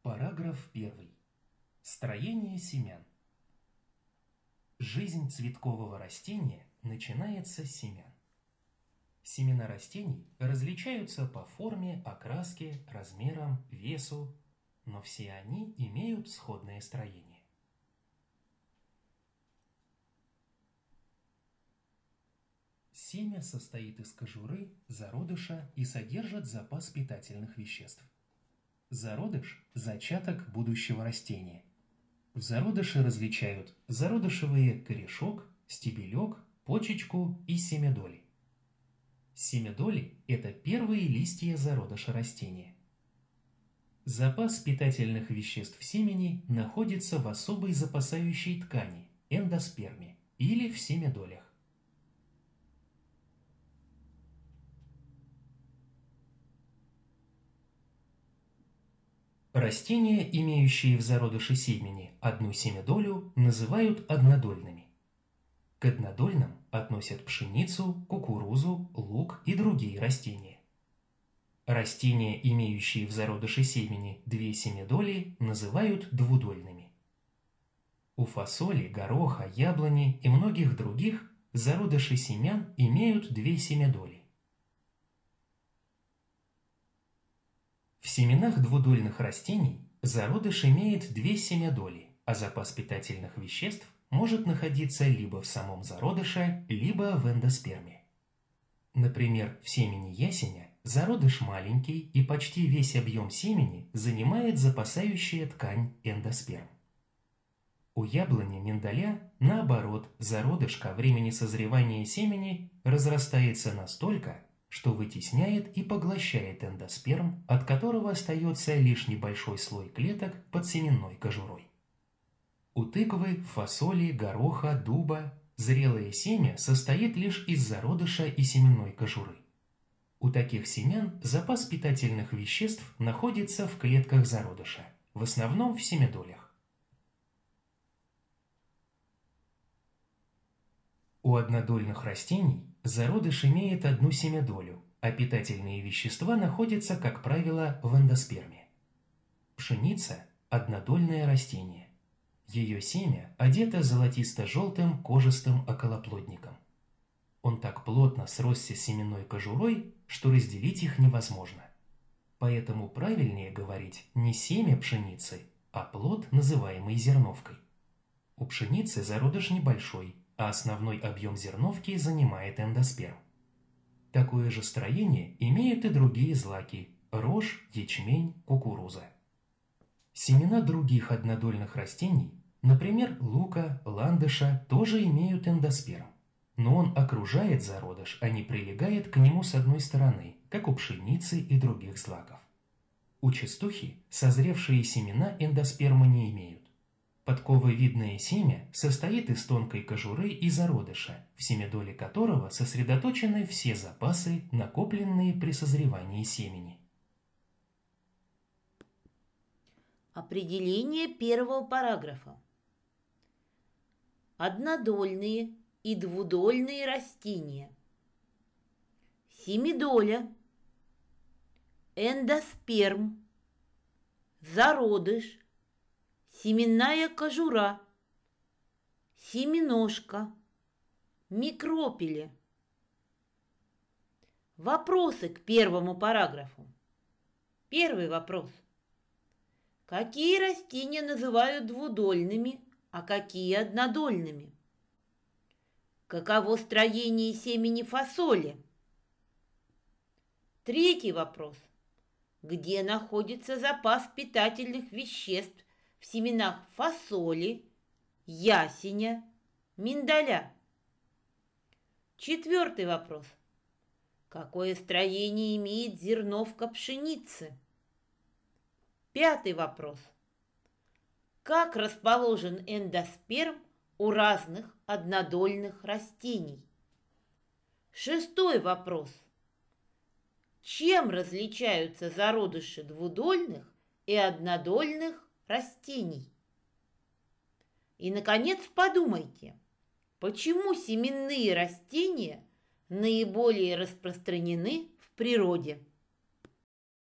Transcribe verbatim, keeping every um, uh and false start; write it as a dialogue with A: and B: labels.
A: Параграф первый. Строение семян. Жизнь цветкового растения начинается с семян. Семена растений различаются по форме, окраске, размерам, весу, но все они имеют сходное строение. Семя состоит из кожуры, зародыша и содержит запас питательных веществ. Зародыш – зачаток будущего растения. В зародыше различают зародышевые корешок, стебелек, почечку и семядоли. Семядоли – это первые листья зародыша растения. Запас питательных веществ семени находится в особой запасающей ткани – эндосперме или в семядолях. Растения, имеющие в зародыше семени одну семядолю, называют однодольными. К однодольным относят пшеницу, кукурузу, лук и другие растения. Растения, имеющие в зародыше семени две семядоли, называют двудольными. У фасоли, гороха, яблони и многих других зародыши семян имеют две семядоли. В семенах двудольных растений зародыш имеет две семядоли, а запас питательных веществ может находиться либо в самом зародыше, либо в эндосперме. Например, в семени ясеня зародыш маленький и почти весь объем семени занимает запасающая ткань эндосперм. У яблони миндаля, наоборот, зародыш ко времени созревания семени разрастается настолько, что вытесняет и поглощает эндосперм, от которого остается лишь небольшой слой клеток под семенной кожурой. У тыквы, фасоли, гороха, дуба зрелое семя состоит лишь из зародыша и семенной кожуры. У таких семян запас питательных веществ находится в клетках зародыша, в основном в семядолях. У однодольных растений зародыш имеет одну семядолю, а питательные вещества находятся, как правило, в эндосперме. Пшеница – однодольное растение. Ее семя одето золотисто-желтым кожистым околоплодником. Он так плотно сросся с семенной кожурой, что разделить их невозможно. Поэтому правильнее говорить не семя пшеницы, а плод, называемый зерновкой. У пшеницы зародыш небольшой, а основной объем зерновки занимает эндосперм. Такое же строение имеют и другие злаки – рожь, ячмень, кукуруза. Семена других однодольных растений, например, лука, ландыша, тоже имеют эндосперм, но он окружает зародыш, а не прилегает к нему с одной стороны, как у пшеницы и других злаков. У частухи созревшие семена эндосперма не имеют. Подкововидное семя состоит из тонкой кожуры и зародыша, в семядоле которого сосредоточены все запасы, накопленные при созревании семени.
B: Определение первого параграфа. Однодольные и двудольные растения. Семидоля, эндосперм, зародыш, семенная кожура, семеножка, микропили. Вопросы к первому параграфу. Первый вопрос. Какие растения называют двудольными, а какие однодольными? Каково строение семени фасоли? Третий вопрос. Где находится запас питательных веществ в семенах фасоли, ясеня, миндаля? Четвертый вопрос. Какое строение имеет зерновка пшеницы? Пятый вопрос. Как расположен эндосперм у разных однодольных растений? Шестой вопрос. Чем различаются зародыши двудольных и однодольных растений? И, наконец, подумайте, почему семенные растения наиболее распространены в природе?